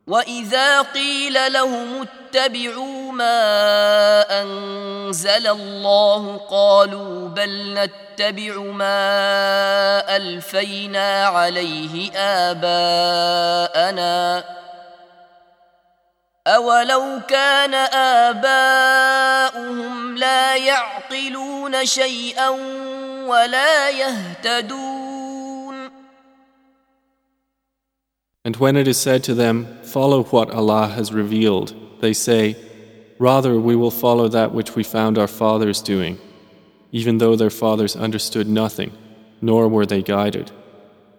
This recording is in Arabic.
وإذا قيل لهم اتبعوا ما أنزل الله قالوا بل نتبع ما ألفينا عليه آباءنا أولو كان آباؤهم لا يعقلون شيئا ولا يهتدون. And when it is said to them, follow what Allah has revealed, they say, rather we will follow that which we found our fathers doing, even though their fathers understood nothing, nor were they guided.